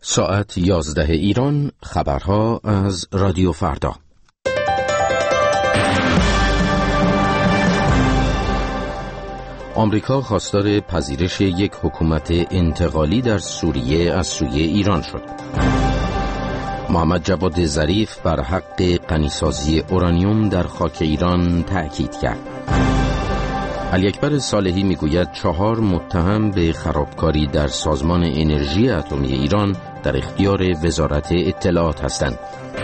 ساعت 11 ایران، خبرها از رادیو فردا. آمریکا خواستار پذیرش یک حکومت انتقالی در سوریه از سوی ایران شد. محمد جواد ظریف بر حق غنیسازی اورانیوم در خاک ایران تأکید کرد. علی اکبر صالحی میگوید 4 متهم به خرابکاری در سازمان انرژی اتمی ایران در اختیار وزارت اطلاعات هستند.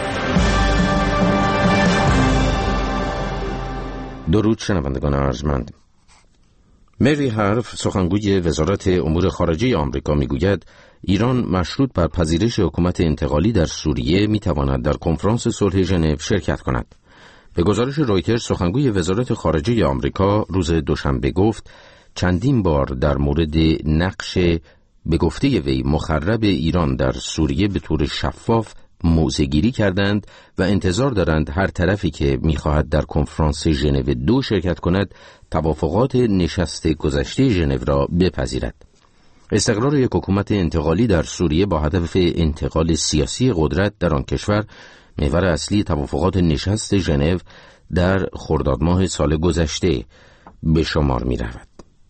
درود شنوندگان ارجمند. مری هارف، سخنگوی وزارت امور خارجه آمریکا، میگوید ایران مشروط بر پذیرش حکومت انتقالی در سوریه میتواند در کنفرانس صلح ژنو شرکت کند. به گزارش رویترز، سخنگوی وزارت خارجه آمریکا روز دوشنبه گفت چندین بار در مورد نقش به گفته وی مخرب ایران در سوریه به طور شفاف موضع‌گیری کردند و انتظار دارند هر طرفی که می‌خواهد در کنفرانس ژنو 2 شرکت کند توافقات نشست گذشته ژنو را بپذیرد. استقرار یک حکومت انتقالی در سوریه با هدف انتقال سیاسی قدرت در آن کشور محور اصلی توافقات نشست ژنو در خرداد ماه سال گذشته به شمار می‌رود.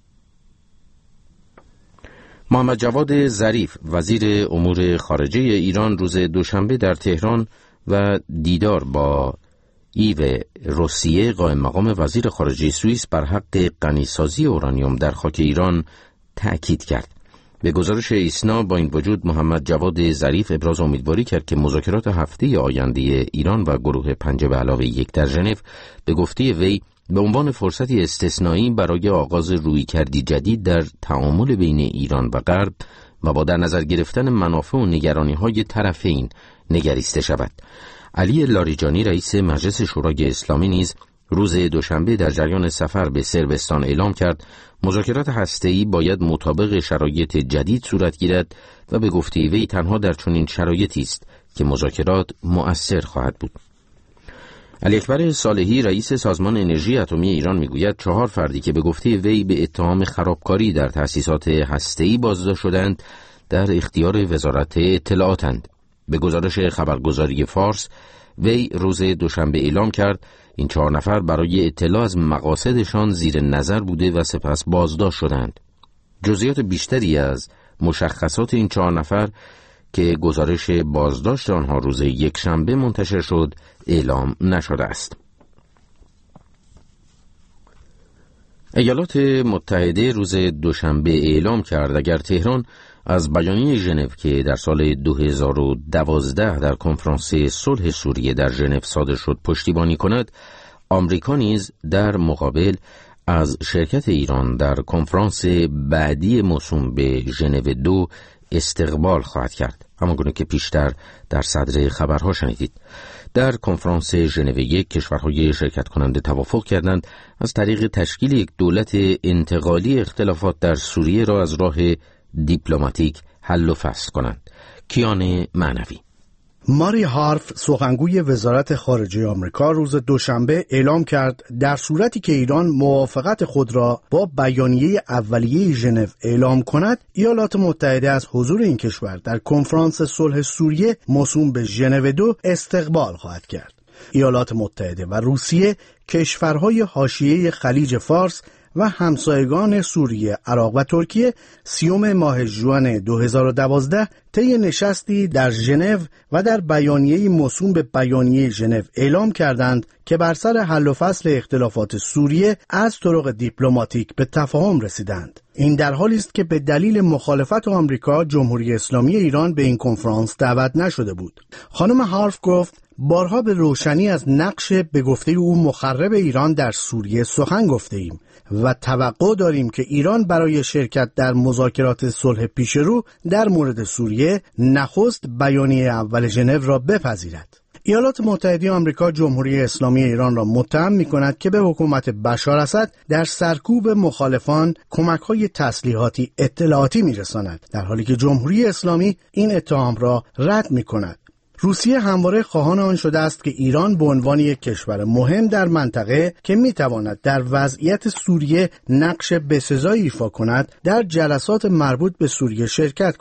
محمد جواد ظریف، وزیر امور خارجه ایران، روز دوشنبه در تهران و دیدار با ایو روسیه، قائم مقام وزیر خارجه سوئیس، بر حق غنیسازی اورانیوم در خاک ایران تأکید کرد. به گزارش ایسنا، با این وجود محمد جواد ظریف ابراز امیدواری کرد که مذاکرات هفته آینده ایران و گروه 5+1 در ژنو به گفته وی به عنوان فرصتی استثنایی برای آغاز رویکردی جدید در تعامل بین ایران و غرب و با در نظر گرفتن منافع و نگرانی‌های طرفین نگریسته شود. علی لاریجانی، رئیس مجلس شورای اسلامی، نیز روز دوشنبه در جریان سفر به صربستان اعلام کرد مذاکرات هسته‌ای باید مطابق شرایط جدید صورت گیرد و به گفته وی تنها در چنین شرایطی است که مذاکرات مؤثر خواهد بود. علی اکبر صالحی، رئیس سازمان انرژی اتمی ایران، میگوید 4 فردی که به گفته وی به اتهام خرابکاری در تأسیسات هسته‌ای بازداشت شدند در اختیار وزارت اطلاعاتند. به گزارش خبرگزاری فارس، وی روز دوشنبه اعلام کرد این 4 نفر برای اطلاع از مقاصدشان زیر نظر بوده و سپس بازداشت شدند. جزئیات بیشتری از مشخصات این 4 نفر که گزارش بازداشت آنها روز یکشنبه منتشر شد اعلام نشده است. ایالات متحده روز دوشنبه اعلام کرد اگر تهران از بیانیه ژنو که در سال 2012 در کنفرانس صلح سوریه در ژنو صادر شد پشتیبانی کند، آمریکا نیز در مقابل از شرکت ایران در کنفرانس بعدی موسوم به ژنو 2 استقبال خواهد کرد. همانگونه که پیشتر در صدر خبرها شنیدید، در کنفرانس ژنو 1 کشورهای شرکت کننده توافق کردند از طریق تشکیل یک دولت انتقالی اختلافات در سوریه را از راه دیپلماتیک حل و فصل کنند. کیان معنوی. ماری هارف، سخنگوی وزارت خارجه آمریکا، روز دوشنبه اعلام کرد در صورتی که ایران موافقت خود را با بیانیه اولیه ژنو اعلام کند، ایالات متحده از حضور این کشور در کنفرانس صلح سوریه موسوم به ژنو 2 استقبال خواهد کرد. ایالات متحده و روسیه، کشورهای حاشیه خلیج فارس و همسایگان سوریه، عراق و ترکیه 30 ماه ژوئن 2012 طی نشستی در ژنو و در بیانیه موسوم به بیانیه ژنو اعلام کردند که بر سر حل و فصل اختلافات سوریه از طرق دیپلماتیک به تفاهم رسیدند. این در حالی است که به دلیل مخالفت آمریکا، جمهوری اسلامی ایران به این کنفرانس دعوت نشده بود. خانم هارف گفت بارها به روشنی از نقش به گفته او مخرب ایران در سوریه سخن گفته ایم و توقع داریم که ایران برای شرکت در مذاکرات صلح پیشرو در مورد سوریه نخست بیانیه اول ژنو را بپذیرد. ایالات متحده آمریکا جمهوری اسلامی ایران را متهم می‌کند که به حکومت بشار اسد در سرکوب مخالفان کمک‌های تسلیحاتی اطلاعاتی می‌رساند، در حالی که جمهوری اسلامی این اتهام را رد می‌کند. روسیه همواره خواهان آن شده است که ایران به عنوان یک کشور مهم در منطقه که میتواند در وضعیت سوریه نقش بسزایی ایفا کند، در جلسات مربوط به سوریه شرکت کند.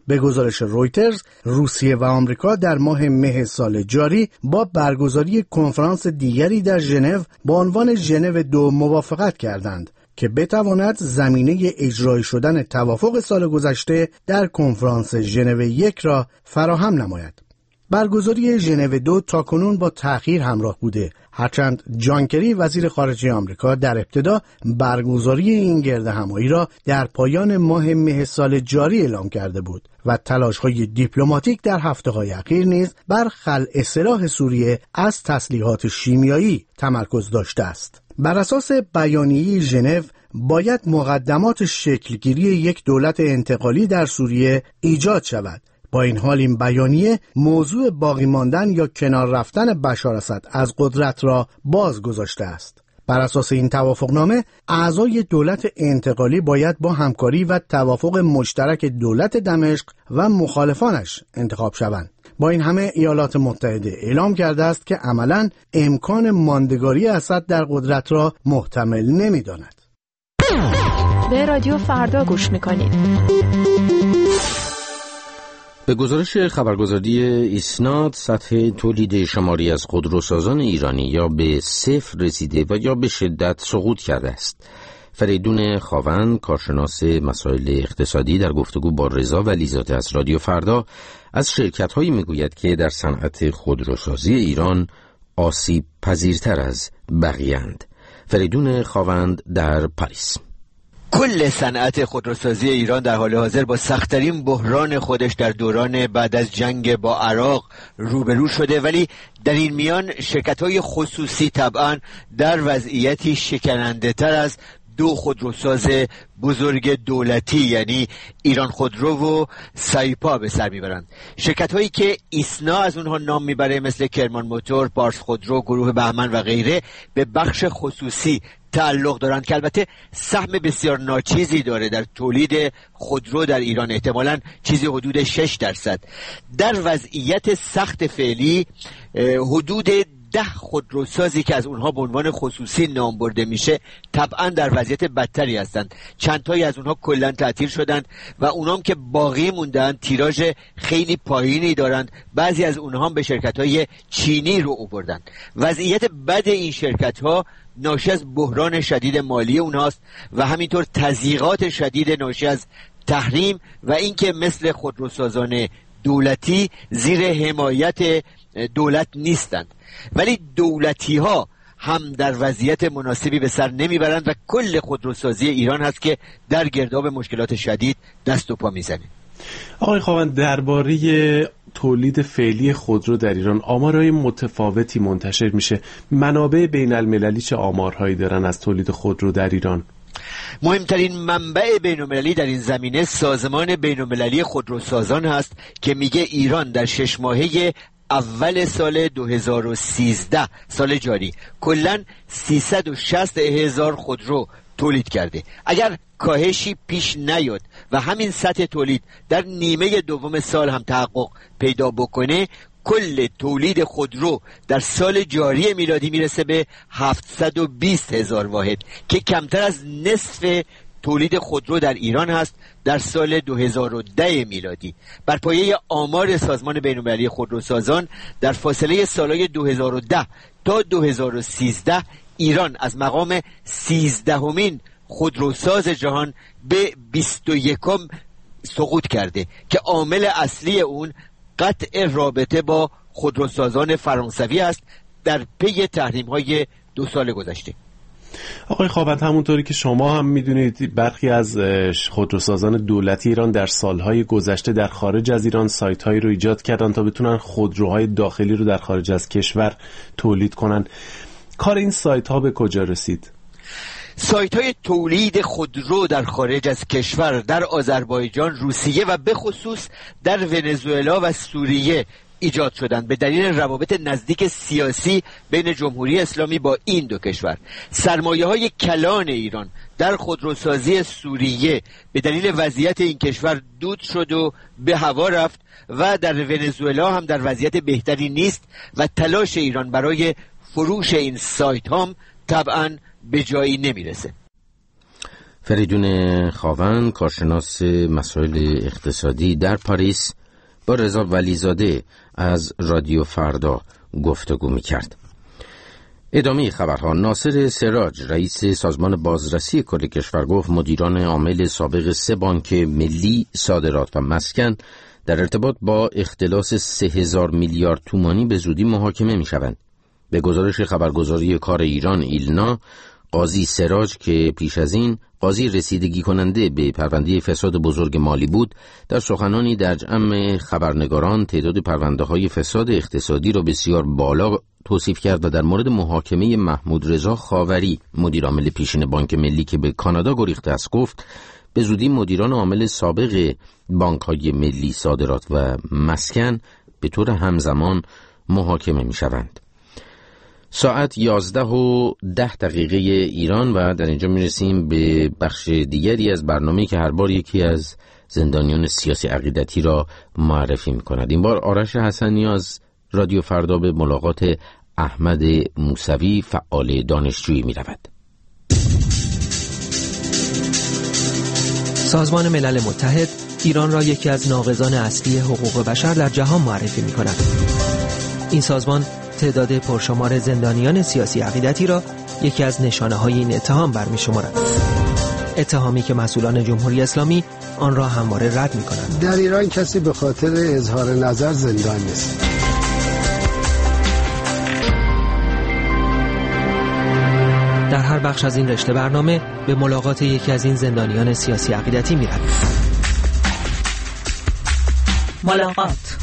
به گزارش رویترز، روسیه و آمریکا در ماه مه سال جاری با برگزاری کنفرانس دیگری در ژنو با عنوان ژنو 2 موافقت کردند که بتواند زمینه اجرایی شدن توافق سال گذشته در کنفرانس ژنو 1 را فراهم نماید. برگزاری ژنو 2 تاکنون با تأخیر همراه بوده، هرچند جان کری وزیر خارجه آمریکا در ابتدا برگزاری این گردهمایی را در پایان ماه مه سال جاری اعلام کرده بود و تلاش‌های دیپلماتیک در هفته‌های اخیر نیز بر خلع سلاح سوریه از تسلیحات شیمیایی تمرکز داشته است. بر اساس بیانیه ژنو باید مقدمات شکلگیری یک دولت انتقالی در سوریه ایجاد شود. با این حال این بیانیه موضوع باقی ماندن یا کنار رفتن بشار اسد از قدرت را باز گذاشته است. بر اساس این توافقنامه اعضای دولت انتقالی باید با همکاری و توافق مشترک دولت دمشق و مخالفانش انتخاب شوند. با این همه ایالات متحده اعلام کرده است که عملاً امکان ماندگاری اسد در قدرت را محتمل نمی‌داند. به رادیو فردا گوش می‌کنید. به گزارش خبرگزاری ایسناد، سطح تولید شماری از خودروسازان ایرانی یا به صفر رسیده و یا به شدت سقوط کرده است. فریدون خاوند، کارشناس مسائل اقتصادی، در گفتگو با رضا ولیزاده از رادیو فردا از شرکت‌هایی میگوید که در صنعت خودروسازی ایران آسیب پذیرتر از بقیه‌اند. فریدون خاوند در پاریس. کل صنعت خودروسازی ایران در حال حاضر با سخت‌ترین بحران خودش در دوران بعد از جنگ با عراق روبرو شده، ولی در این میان شرکت‌های خصوصی طبعاً در وضعیتی شکننده‌تر از دو خودروساز بزرگ دولتی یعنی ایران خودرو و سایپا به سر میبرند. شرکت هایی که ایسنا از اونها نام میبره مثل کرمان موتور، پارس خودرو، گروه بهمن و غیره به بخش خصوصی تعلق دارند که البته سهم بسیار ناچیزی داره در تولید خودرو در ایران، احتمالاً چیزی حدود 6%. در وضعیت سخت فعلی حدود 10 خودروسازی که از اونها به عنوان خصوصی نام برده میشه طبعا در وضعیت بدتری هستند. چند تایی از اونها کلا تعطیل شدند و اونام که باقی موندن تیراژ خیلی پایینی دارند. بعضی از اونها هم به شرکت‌های چینی رو آوردند. وضعیت بد این شرکت‌ها ناشی از بحران شدید مالی اونهاست و همینطور تضییقات شدید ناشی از تحریم و اینکه مثل خودروسازان دولتی زیر حمایت دولت نیستند. ولی دولتی ها هم در وضعیت مناسبی به سر نمیبرند و کل خودروسازی ایران هست که در گرداب مشکلات شدید دست و پا میزنه. آقای خاوند، درباره تولید فعلی خودرو در ایران آمارهای متفاوتی منتشر میشه. منابع بین المللی چه آمارهایی دارن از تولید خودرو در ایران؟ مهمترین منبع بین‌المللی در این زمینه سازمان بین‌المللی خودروسازان هست که میگه ایران در 6 ماهه اول سال 2013 سال جاری کلاً 360,000 خودرو تولید کرده. اگر کاهشی پیش نیاد و همین سطح تولید در نیمه دوم سال هم تحقق پیدا بکنه، کل تولید خودرو در سال جاری میلادی میرسه به 720,000 واحد که کمتر از نصف تولید خودرو در ایران هست در سال 2010 میلادی. بر پایه آمار سازمان بین‌المللی خودروسازان در فاصله سالهای 2010 تا 2013 ایران از مقام 13مین خودروساز جهان به 21م سقوط کرده که عامل اصلی اون قطع رابطه با خودروسازان فرانسوی است در پی تحریم‌های 2 سال گذشته. آقای خاوند، همونطوری که شما هم میدونید برخی از خودروسازان دولتی ایران در سالهای گذشته در خارج از ایران سایت‌هایی رو ایجاد کردن تا بتونن خودروهای داخلی رو در خارج از کشور تولید کنن. کار این سایت‌ها به کجا رسید؟ سایت‌های تولید خودرو در خارج از کشور در آذربایجان، روسیه و به خصوص در ونزوئلا و سوریه ایجاد شدند به دلیل روابط نزدیک سیاسی بین جمهوری اسلامی با این دو کشور. سرمایه‌های کلان ایران در خودروسازی سوریه به دلیل وضعیت این کشور دود شد و به هوا رفت و در ونزوئلا هم در وضعیت بهتری نیست و تلاش ایران برای فروش این سایت هم طبعاً به جایی نمیرسه. فریدون خاون، کارشناس مسائل اقتصادی در پاریس، با رضا ولیزاده از رادیو فردا گفتگو می‌کرد. ادامه خبرها. ناصر سراج، رئیس سازمان بازرسی کل کشور، گفت مدیران عامل سابق 3 بانک ملی، صادرات و مسکن در ارتباط با اختلاس 3000 میلیارد تومانی به زودی محاکمه می‌شوند. به گزارش خبرگزاری کار ایران ایلنا، قاضی سراج که پیش از این قاضی رسیدگی کننده به پرونده فساد بزرگ مالی بود، در سخنانی در جمع خبرنگاران تعداد پرونده‌های فساد اقتصادی را بسیار بالا توصیف کرد و در مورد محاکمه محمود رضا خاوری، مدیر عامل پیشین بانک ملی که به کانادا گریخته است، گفت به زودی مدیران عامل سابق بانک‌های ملی، صادرات و مسکن به طور همزمان محاکمه می‌شوند. ساعت 11:10 ایران و در اینجا میرسیم به بخش دیگری از برنامه‌ای که هر بار یکی از زندانیان سیاسی عقیدتی را معرفی می‌کند. این بار آرش حسنی از رادیو فردا به ملاقات احمد موسوی، فعال دانشجویی می‌رود. سازمان ملل متحد ایران را یکی از ناقضان اصلی حقوق بشر در جهان معرفی می‌کند. این سازمان تعداد پرشمار زندانیان سیاسی عقیدتی را یکی از نشانه‌های این اتهام برمی‌شمارد. اتهامی که مسئولان جمهوری اسلامی آن را همواره رد می‌کنند. در ایران کسی به خاطر اظهار نظر زندان نیست. در هر بخش از این رشته برنامه به ملاقات یکی از این زندانیان سیاسی عقیدتی می‌رویم. ملاقات.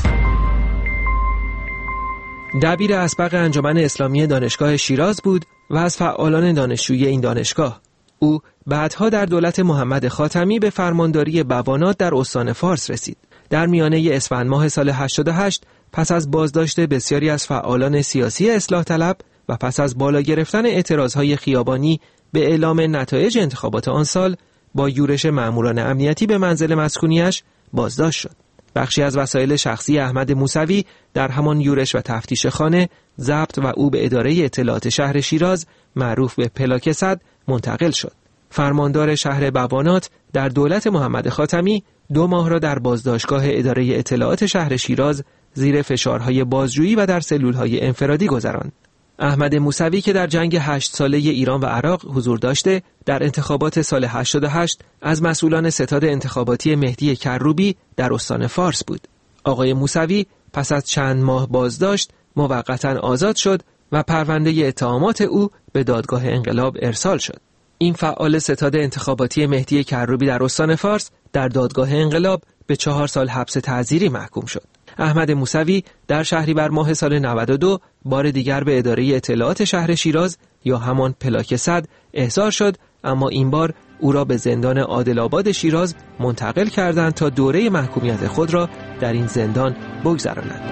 دبیر اسبق انجمن اسلامی دانشگاه شیراز بود و از فعالان دانشجویی این دانشگاه. او بعدها در دولت محمد خاتمی به فرمانداری بوانات در استان فارس رسید. در میانه اسفند ماه سال 88 پس از بازداشت بسیاری از فعالان سیاسی اصلاح طلب و پس از بالا گرفتن اعتراضهای خیابانی به اعلام نتایج انتخابات آن سال، با یورش ماموران امنیتی به منزل مسکونیش بازداشت شد. بخشی از وسایل شخصی احمد موسوی در همان یورش و تفتیش خانه ضبط و او به اداره اطلاعات شهر شیراز معروف به پلاک صد منتقل شد. فرماندار شهر بوانات در دولت محمد خاتمی 2 ماه را در بازداشتگاه اداره اطلاعات شهر شیراز زیر فشارهای بازجویی و در سلولهای انفرادی گذراند. احمد موسوی که در جنگ 8 ساله ایران و عراق حضور داشته، در انتخابات سال 88 از مسئولان ستاد انتخاباتی مهدی کروبی در استان فارس بود. آقای موسوی پس از چند ماه بازداشت موقتا آزاد شد و پرونده اتهامات او به دادگاه انقلاب ارسال شد. این فعال ستاد انتخاباتی مهدی کروبی در استان فارس در دادگاه انقلاب به 4 سال حبس تعزیری محکوم شد. احمد موسوی در شهریور ماه سال 92 بار دیگر به اداره اطلاعات شهر شیراز یا همان پلاک صد احضار شد، اما این بار او را به زندان عادل‌آباد شیراز منتقل کردند تا دوره محکومیت خود را در این زندان بگذراند.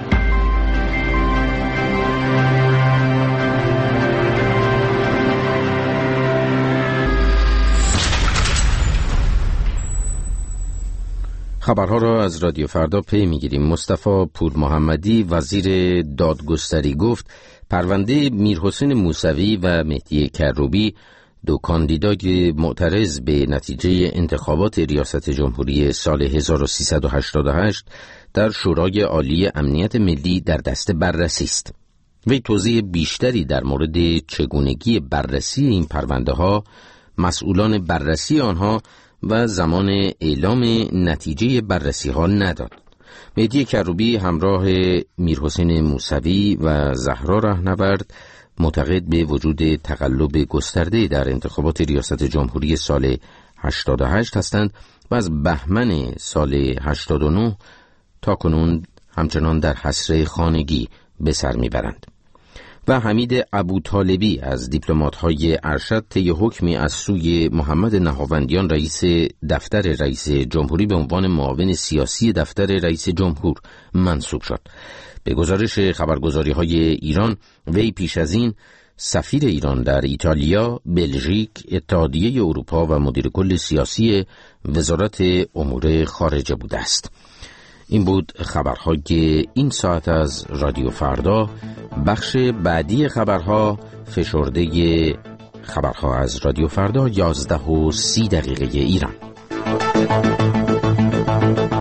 خبرها را از رادیو فردا پی میگیریم. مصطفی پور محمدی، وزیر دادگستری، گفت پرونده میرحسین موسوی و مهدی کروبی، 2 کاندیدای معترض به نتیجه انتخابات ریاست جمهوری سال 1388 در شورای عالی امنیت ملی در دست بررسی است. وی توضیح بیشتری در مورد چگونگی بررسی این پرونده ها، مسئولان بررسی آنها و زمان اعلام نتیجه بررسی ها نداد. مهدی کروبی همراه میرحسین موسوی و زهرا رهنورد معتقد به وجود تقلب گسترده در انتخابات ریاست جمهوری سال 88 هستند و از بهمن سال 89 تا کنون همچنان در حصر خانگی به سر میبرند. و حمید ابوطالبی از دیپلمات‌های ارشد طی حکمی از سوی محمد نهاوندیان رئیس دفتر رئیس جمهوری به عنوان معاون سیاسی دفتر رئیس جمهور منصوب شد. به گزارش خبرگزاری‌های ایران، وی پیش از این سفیر ایران در ایتالیا، بلژیک، اتحادیه اروپا و مدیر کل سیاسی وزارت امور خارجه بوده است. این بود خبرهای این ساعت از رادیو فردا. بخش بعدی خبرها فشرده خبرها از رادیو فردا 11:30 ایران.